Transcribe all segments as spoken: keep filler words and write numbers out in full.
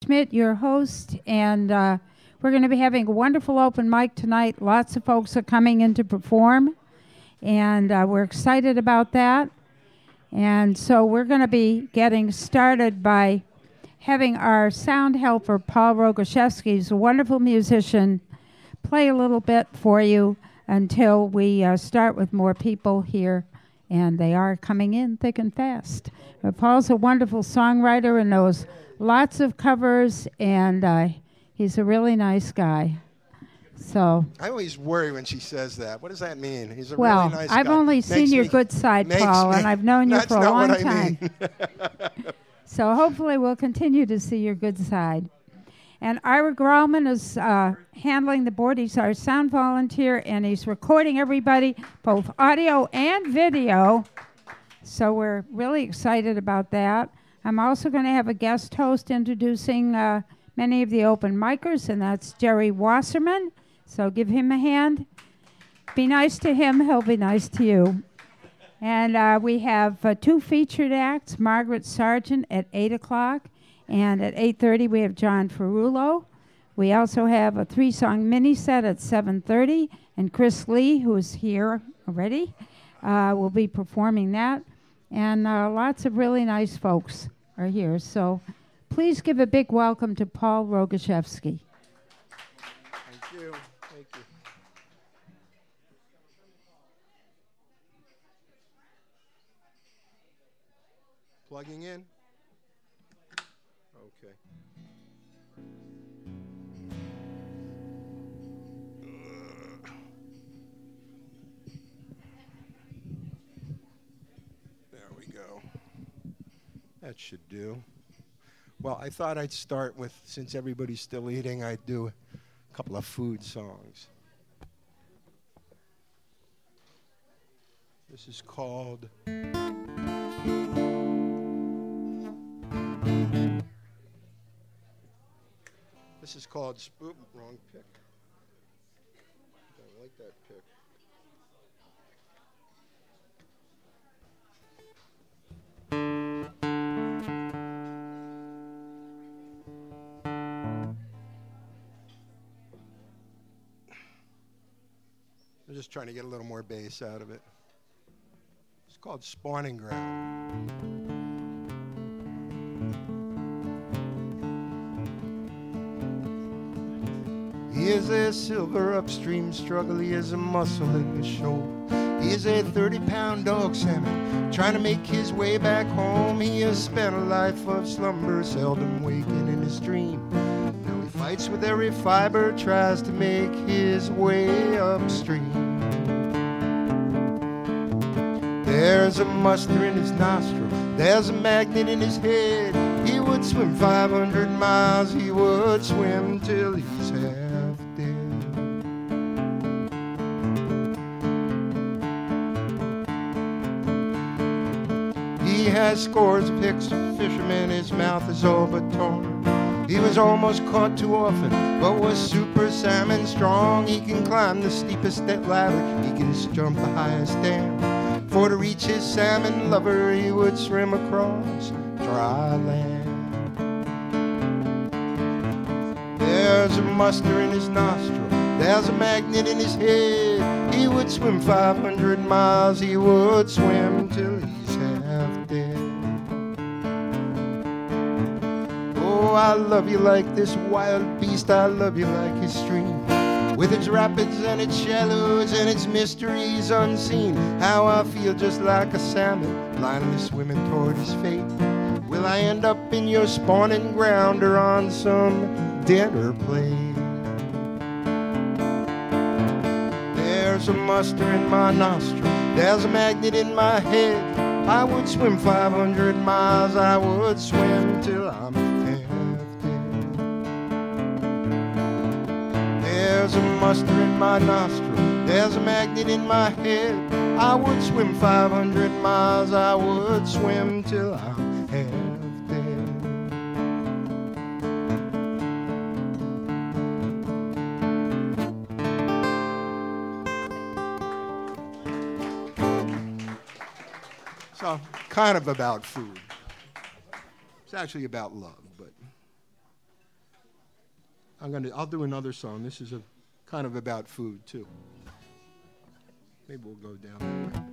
Schmidt, your host, and uh, we're going to be having a wonderful open mic tonight. Lots of folks are coming in to perform, and uh, we're excited about that. And so we're going to be getting started by having our sound helper, Paul Rogoshevsky, who's a wonderful musician, play a little bit for you until we uh, start with more people here. And they are coming in thick and fast. Uh, Paul's a wonderful songwriter and knows lots of covers, and uh, he's a really nice guy. So I always worry when she says that. What does that mean? He's a well, really nice I've guy. only Makes seen your me, good side, Paul, and I've known you for a long time. So hopefully we'll continue to see your good side. And Ira Grauman is uh, handling the board. He's our sound volunteer, and he's recording everybody, both audio and video. So we're really excited about that. I'm also going to have a guest host introducing uh, many of the open micers, and that's Jerry Wasserman. So give him a hand. Be nice to him. He'll be nice to you. And uh, we have uh, two featured acts, Margaret Sargent at eight o'clock, and at eight thirty we have John Ferrulo. We also have a three-song mini-set at seven thirty, and Chris Lee, who is here already, uh, will be performing that. And uh, lots of really nice folks are here. So please give a big welcome to Paul Rogoshevsky. Thank you. Thank you. Plugging in. Okay. There we go. That should do. Well, I thought I'd start with, since everybody's still eating, I'd do a couple of food songs. This is called This is called Spoop. Wrong pick. Don't like that pick. I'm just trying to get a little more bass out of it. It's called Spawning Ground. He is a silver upstream struggle, he is a muscle in the shoal. He is a thirty-pound dog salmon trying to make his way back home. He has spent a life of slumber, seldom waking in his dream. Now he fights with every fiber, tries to make his way upstream. There's a muster in his nostril, there's a magnet in his head. He would swim five hundred miles, he would swim till he's half dead. He has scores of hicks of fishermen, his mouth is all but torn. He was almost caught too often, but was super salmon strong. He can climb the steepest ladder, he can jump the highest dam. For to reach his salmon lover, he would swim across dry land. There's a muster in his nostril, there's a magnet in his head. He would swim five hundred miles, he would swim till he's half dead. Oh, I love you like this wild beast, I love you like his stream, with its rapids and its shallows and its mysteries unseen. How I feel just like a salmon blindly swimming toward his fate. Will I end up in your spawning ground or on some dinner plate? There's a muster in my nostril, there's a magnet in my head. I would swim five hundred miles, I would swim till I'm half dead. There's a muster in my nostril, there's a magnet in my head. I would swim five hundred miles, I would swim till I'm half dead. So, kind of about food. It's actually about love, but I'm gonna. I'll do another song. This is a kind of about food too. Maybe we'll go down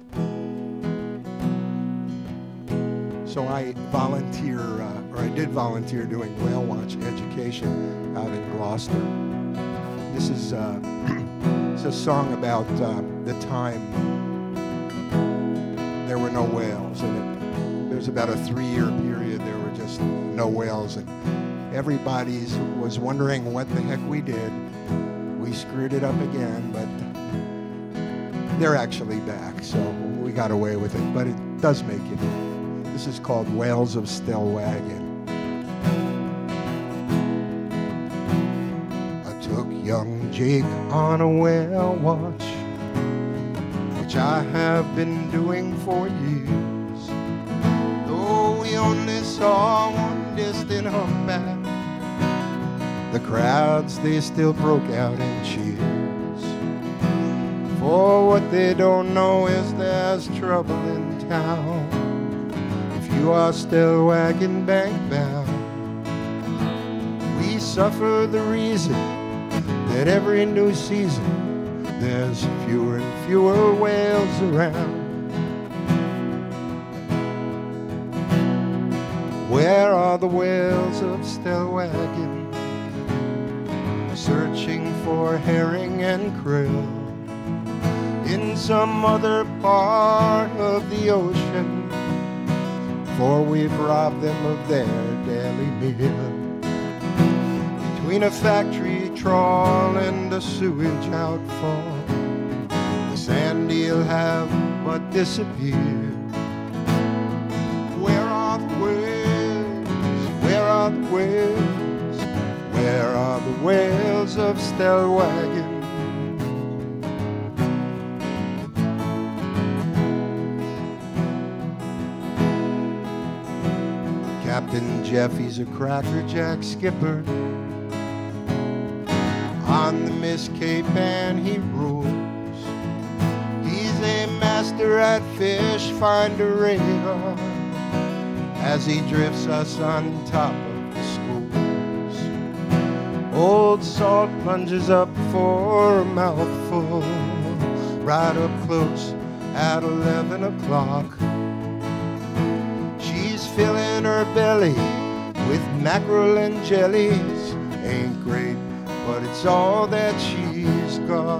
that way. So I volunteer, uh, or I did volunteer doing whale watch education out in Gloucester. This is uh, it's a song about uh, the time there were no whales, and it, there was about a three-year period there were just no whales, and everybody was wondering what the heck we did. We screwed it up again, but they're actually back, so we got away with it. But it does make it. This is called Whales of Stellwagen. I took young Jake on a whale watch, which I have been doing for years. Though we only saw one distant humpback, the crowds, they still broke out in cheers. For what they don't know is there's trouble in town if you are Stellwagen bank bound. We suffer the reason that every new season there's fewer and fewer whales around. Where are the whales of Stellwagen? Searching for herring and krill in some other part of the ocean, for we've robbed them of their daily meal. Between a factory trawl and a sewage outfall, the sand eel have but disappeared. Where are the whales? Where are the whales? Where are the whales of Stellwagen? Captain Jeff, he's a crackerjack skipper on the Miss Cape, and he rules. He's a master at fish finder radar as he drifts us on top of the schools. Old Salt plunges up for a mouthful right up close at eleven o'clock. Filling her belly with mackerel and jellies. Ain't great, but it's all that she's got.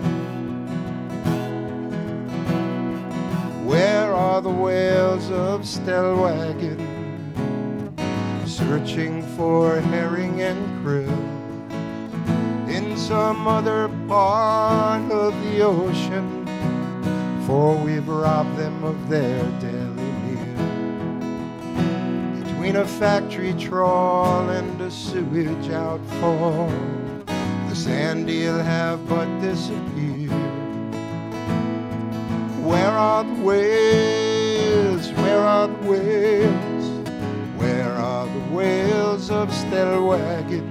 Where are the whales of Stellwagen? Searching for herring and krill in some other part of the ocean, for we've robbed them of their daily between a factory trawl and a sewage outfall. The sand eel have but disappeared. Where are the whales? Where are the whales? Where are the whales of Stellwagen?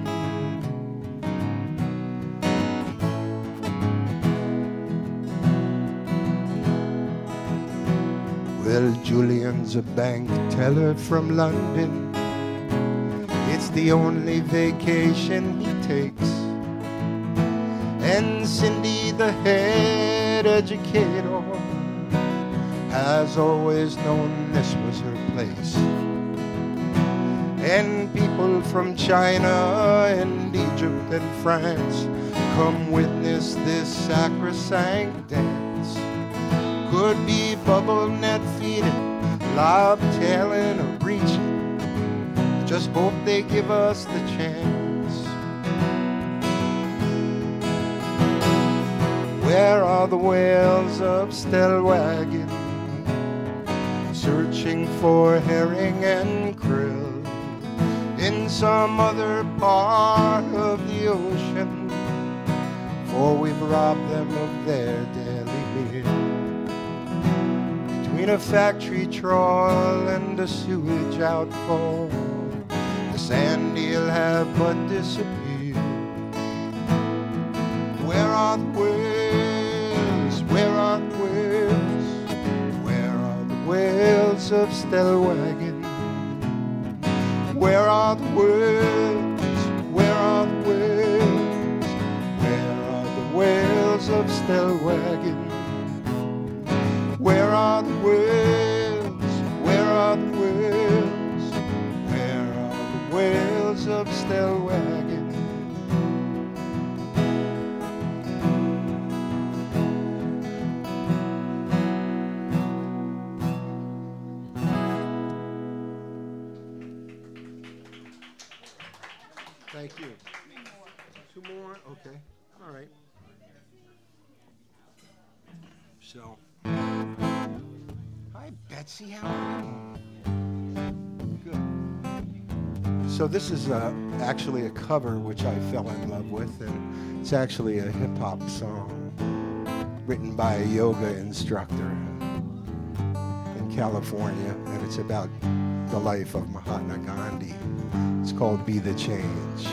Well, Julian's a bank teller from London. It's the only vacation he takes. And Cindy, the head educator, has always known this was her place. And people from China and Egypt and France come witness this sacrosanct dance. Could be bubble net feeding, lob tailing, or breaching. Just hope they give us the chance. Where are the whales of Stellwagen? Searching for herring and krill in some other part of the ocean, for we've robbed them of their daily meal. Between a factory trawl and a sewage outfall, the sand eel have but disappeared. Where are the whales? Where are the whales? Where are the whales of Stellwagen? Where are the whales? Where are the whales? of Stellwagen. Thank you. Two more? Okay. All right. So, hi, Betsy. How are you? Good. So this is uh, actually a cover which I fell in love with, and it's actually a hip-hop song written by a yoga instructor in California, and it's about the life of Mahatma Gandhi. It's called Be the Change.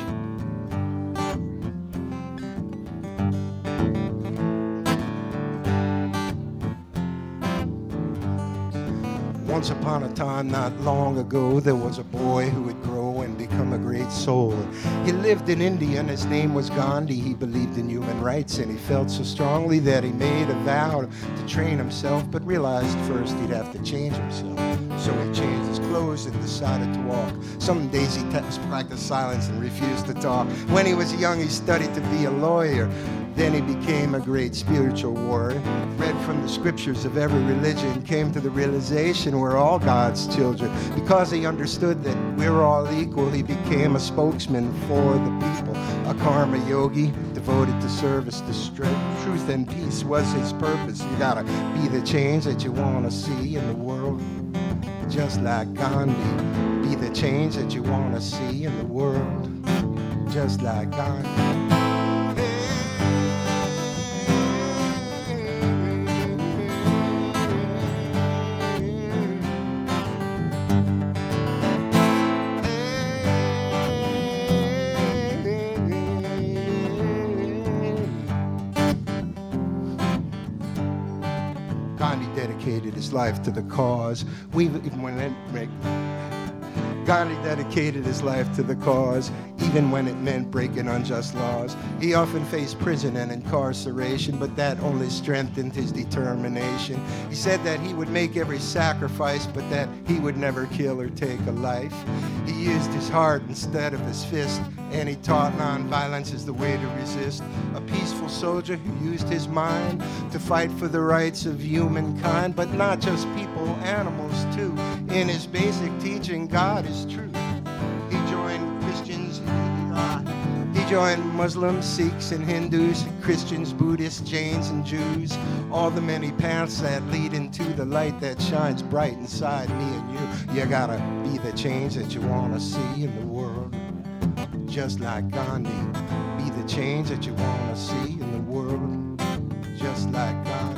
Once upon a time, not long ago, there was a boy who would grow and become a great soul. He lived in India and his name was Gandhi. He believed in human rights and he felt so strongly that he made a vow to train himself, but realized first he'd have to change himself. So he changed his clothes and decided to walk. Some days he practiced silence and refused to talk. When he was young, he studied to be a lawyer. Then he became a great spiritual warrior. Read from the scriptures of every religion, came to the realization we're all God's children. Because he understood that we're all equal, he became a spokesman for the people. A karma yogi, devoted to service, to strength, truth and peace was his purpose. You gotta be the change that you wanna see in the world. Just like Gandhi, be the change that you wanna see in the world. Just like Gandhi. Dedicated his life to the cause. We even when it Gandhi dedicated his life to the cause, even when it meant breaking unjust laws. He often faced prison and incarceration, but that only strengthened his determination. He said that he would make every sacrifice, but that he would never kill or take a life. He used his heart instead of his fist, and he taught nonviolence is the way to resist. A peaceful soldier who used his mind to fight for the rights of humankind, but not just people, animals too. In his basic teaching, God is true. He joined Christians, uh, he joined Muslims, Sikhs, and Hindus, Christians, Buddhists, Jains, and Jews. All the many paths that lead into the light that shines bright inside me and you. You gotta be the change that you wanna see in the world. Just like Gandhi, be the change that you wanna see in the world. Just like Gandhi.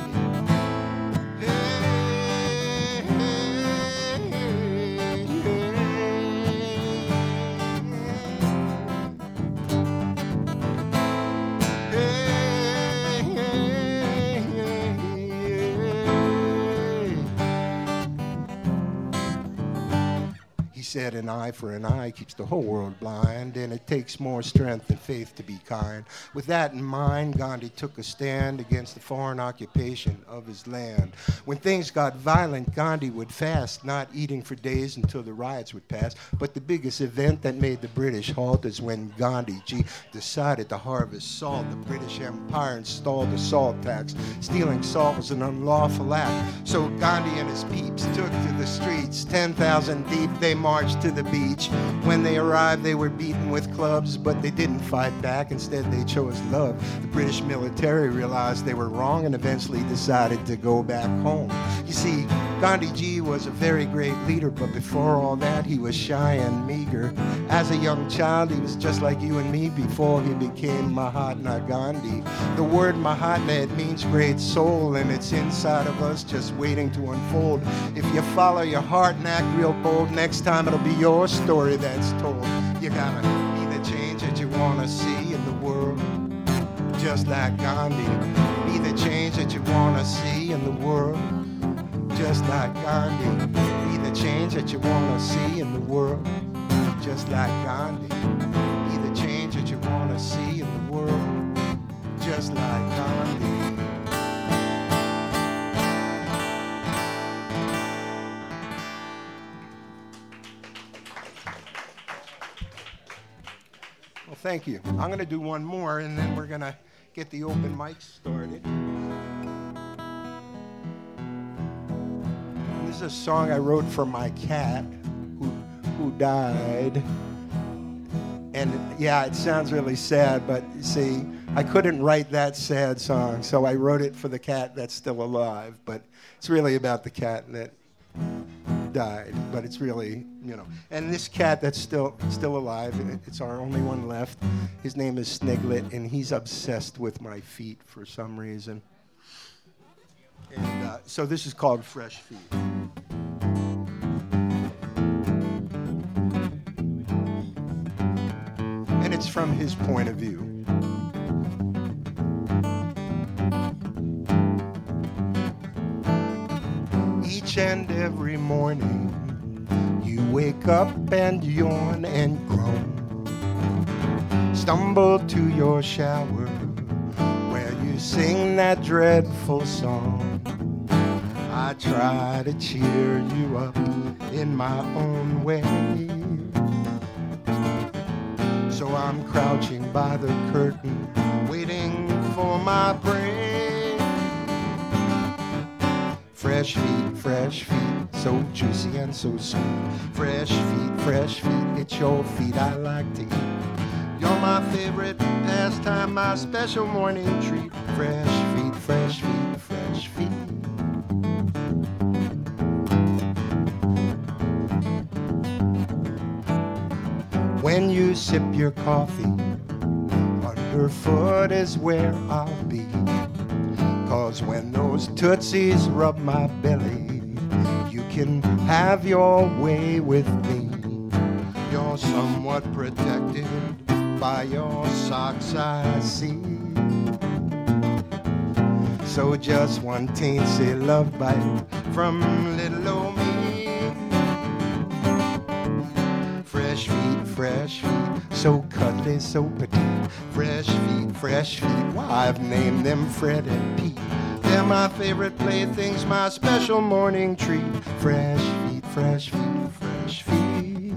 Said an eye for an eye keeps the whole world blind, and it takes more strength than faith to be kind. With that in mind, Gandhi took a stand against the foreign occupation of his land. When things got violent, Gandhi would fast, not eating for days until the riots would pass. But the biggest event that made the British halt is when Gandhi G decided to harvest salt. The British Empire installed a salt tax. Stealing salt was an unlawful act. So Gandhi and his peeps took to the streets. ten thousand deep, they marched to the beach. When they arrived, they were beaten with clubs, but they didn't fight back. Instead, they chose love. The British military realized they were wrong and eventually decided to go back home. You see, Gandhi Ji was a very great leader, but before all that, he was shy and meager. As a young child, he was just like you and me before he became Mahatma Gandhi. The word Mahatma, it means great soul, and it's inside of us just waiting to unfold. If you follow your heart and act real bold, next time it'll be your story that's told. You gotta be the change that you wanna see in the world. Just like Gandhi, be the change that you wanna see in the world. Just like Gandhi, be the change that you wanna see in the world. Just like Gandhi, be the change that you wanna see in the world. Just like Gandhi. Well, thank you. I'm going to do one more, and then we're going to get the open mic started. This is a song I wrote for my cat who, who died. And, yeah, it sounds really sad, but, see, I couldn't write that sad song, so I wrote it for the cat that's still alive. But it's really about the cat that died, but it's really, you know. And this cat that's still still alive, it's our only one left. His name is Sniglet, and he's obsessed with my feet for some reason. And uh, so this is called Fresh Feet. And it's from his point of view. Each and every morning, you wake up and yawn and groan. Stumble to your shower where you sing that dreadful song. I try to cheer you up in my own way. So I'm crouching by the curtain, waiting for my break. Fresh feet, fresh feet, so juicy and so sweet. Fresh feet, fresh feet, it's your feet I like to eat. You're my favorite pastime, my special morning treat. Fresh feet, fresh feet, fresh feet. When you sip your coffee, underfoot is where I'll be. 'Cause when those tootsies rub my belly, you can have your way with me. You're somewhat protected by your socks, I see. So just one teensy love bite from little old me. Fresh feet, fresh feet, so cuddly, so petite. Fresh feet, fresh feet, well, I've named them Fred and Pete. They're my favorite playthings, my special morning treat. Fresh feet, fresh feet, fresh feet.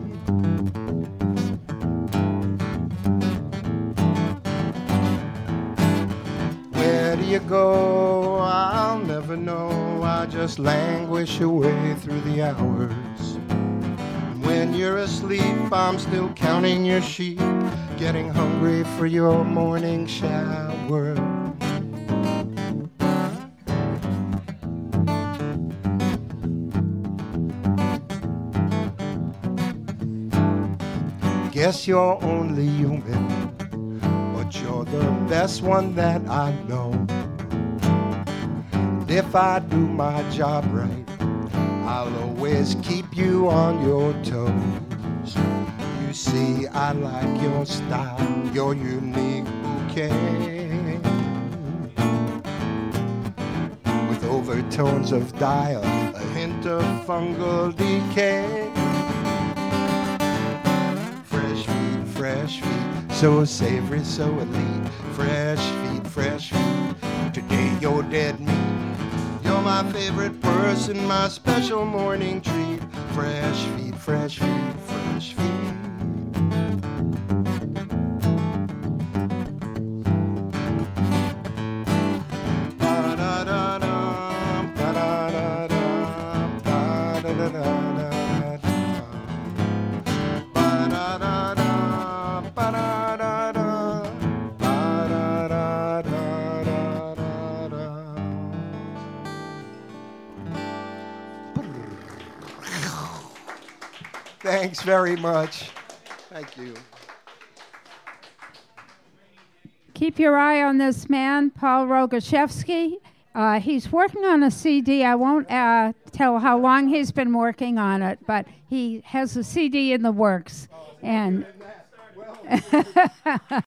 Where do you go? I'll never know. I just languish away through the hours. When you're asleep, I'm still counting your sheep, getting hungry for your morning shower. Guess you're only human, but you're the best one that I know. And if I do my job right, I'll always keep you on your toes. You see, I like your style, your unique bouquet, with overtones of dial, a hint of fungal decay. Fresh feet, fresh feet, so savory, so elite. Fresh feet, fresh feet, today you're dead meat. You're my favorite person, my special morning treat. Fresh feet, fresh feet, fresh feet. Thanks very much. Thank you. Keep your eye on this man, Paul Rogaszewski. Uh, he's working on a C D. I won't uh, tell how long he's been working on it, but he has a C D in the works. And